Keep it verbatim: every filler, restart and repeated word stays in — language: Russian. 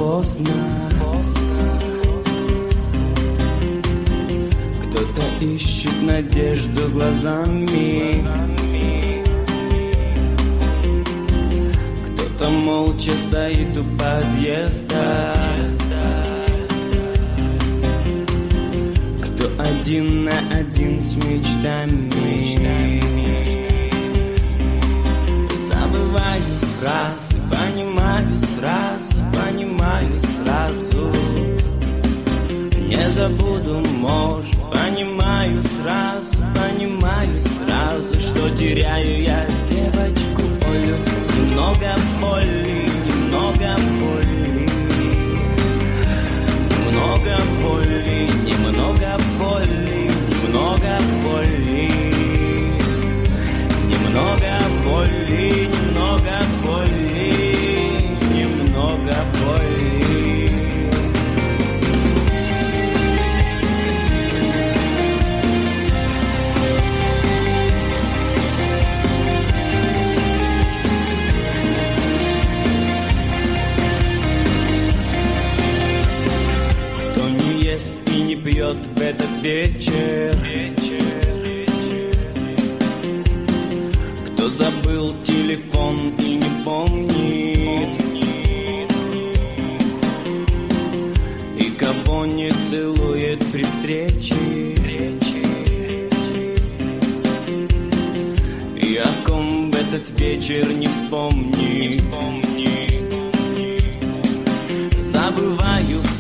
поздно. Кто-то ищет надежду глазами, кто-то молча стоит у подъезда, кто один на один с мечтами. Забываю фразы, понимаю сразу, понимаю сразу. Не забуду, может, понимаю сразу, понимаю сразу, что теряю я девочку Олю. Немного боли, немного боли, немного боли, немного боли, немного боли, немного боли, немного боли, немного боли. Пьет в этот вечер, кто забыл телефон и не помнит, и кого не целует при встрече, и о ком в этот вечер не вспомнит. Забываю